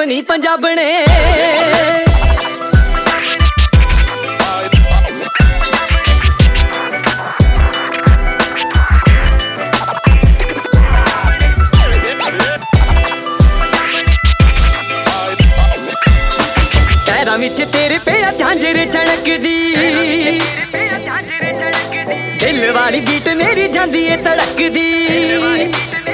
ਨੀ ਪੰਜਾਬਣੇ। ਪੈਰਾਂ ਵਿੱਚ ਤੇਰੇ ਪਿਆ ਝਾਂਜਰ ਛਣਕਦੀ, ਦਿਲ ਵਾਲੀ ਬੀਟ ਮੇਰੀ ਜਾਂਦੀ ਏ ਧੜਕਦੀ।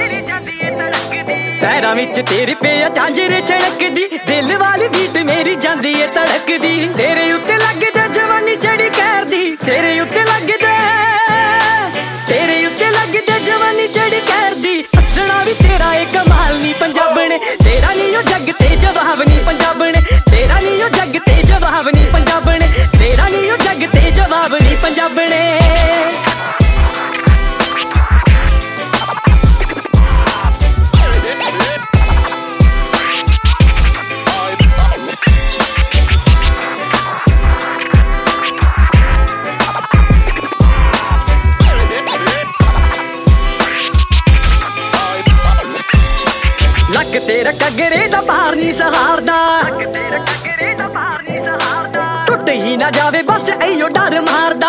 ਪੈਰਾਂ ਵਿੱਚ ਤੇਰੇ ਪਿਆ ਝਾਂਜਰ ਛਣਕਦੀ, ਦਿਲ ਵਾਲੀ ਬੀਟ ਮੇਰੀ ਜਾਂਦੀ ਏ ਧੜਕਦੀ। ਤੇਰੇ ਉੱਤੇ ਲੱਗਦਾ ਜਵਾਨੀ ਚੜੀ ਕਰਦੀ, ਤੇਰੇ ਉੱਤੇ ਲੱਗਦਾ, ਤੇਰੇ ਉੱਤੇ ਲੱਗਦਾ ਜਵਾਨੀ ਚੜੀ ਕਰਦੀ। ਹੱਸਣਾ ਵੀ ਤੇਰਾ ਏ ਕਮਾਲ ਨੀ ਪੰਜਾਬਣੇ, ਤੇਰਾ ਨੀ ਉਹ ਜੱਗ ਤੇ ਜਵਾਬ ਨੀ ਪੰਜਾਬਣੇ, ਤੇਰਾ ਨੀ ਉਹ ਜੱਗ ਤੇ ਜਵਾਬ ਨੀ ਪੰਜਾਬਣੇ, ਤੇਰਾ ਨੀ ਉਹ ਜੱਗ ਤੇ ਜਵਾਬ ਨੀ ਪੰਜਾਬਣੇ। ਲੱਕ ਤੇਰਾ ਘੱਗਰੇ ਦਾ ਭਾਰ ਨੀ ਸਹਾਰਦਾ, ਟੁੱਟ ਹੀ ਨਾ ਜਾਵੇ ਬਸ ਐਯੋ ਡਰ ਮਾਰਦਾ।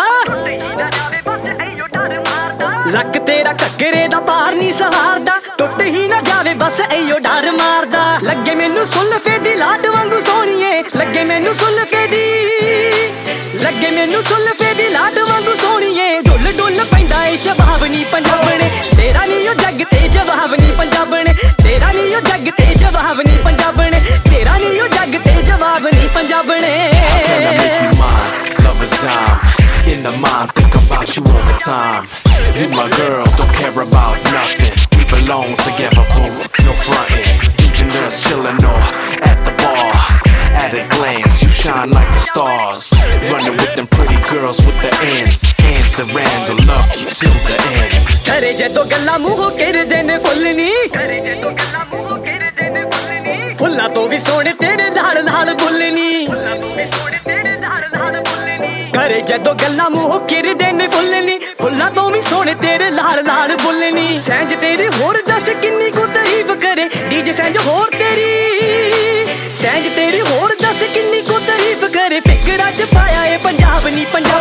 ਲੱਕ ਤੇਰਾ ਘੱਗਰੇ ਦਾ ਭਾਰ ਨੀ ਸਹਾਰਦਾ, ਟੁੱਟ ਹੀ ਨਾ ਜਾਵੇ ਬਸ ਐਯੋ ਡਰ ਮਾਰਦਾ। ਲੱਗੇ ਮੈਨੂੰ ਸੁਲਫੇ ਦੀ ਲਾਟ ਵਾਂਗੂ ਸੋਹਣੀਏ, ਲੱਗੇ ਮੈਨੂੰ ਸੁਲਫੇ ਦੀ, ਲੱਗੇ ਮੈਨੂੰ ਸੁਲਫੇ ਦੀ ਲਾਟ ਵਾਂਗੂ ਸੋਹਣੀਏ। ਡੁੱਲ ਡੁੱਲ ਪੈਂਦਾ ਏ ਸ਼ਬਾਬ ਨੀ ਪੰਜਾਬਣੇ, ਤੇਰਾ ਨੀ ਉਹ ਜੱਗ ਤੇ ਜਵਾਬ ਨੀ ਪੰਜਾਬਣੇ, ਤੇਰਾ ਨੀ ਉਹ ਜੱਗ ਤੇ ਜਵਾਬ ਨੀ ਪੰਜਾਬਣੇ, ਤੇਰਾ ਨੀ ਉਹ ਜੱਗ ਤੇ ਜਵਾਬ ਨੀ ਪੰਜਾਬਣੇ। In the mind, think about you all the time. You my girl, don't care about nothing. We belong together, boo, no frontin'. Even us chillin' or at the bar. At a glance, you shine like the stars. Running with them pretty girls with the ends. Hands around to love you till the end. करे जदों गल्लां मूंहों किरदे ने फुੱਲ नी, फुल्लां तो भी सोहणे तेरे लाल लाल फुੱਲ नी। करे जदों गल्लां मूंहों किरदे ने फुੱਲ नी, फुल्लां तो भी सोहणे तेरे लाल लाल फुੱਲ नी। सैंज तेरी होर दस किन्नी को तारीफ करे, डीजे सैंज होर तेरी, सैंज तेरी होर दस किन्नी को तारीफ करे। फिकरां च पाया ए पंजाब नी पंजाब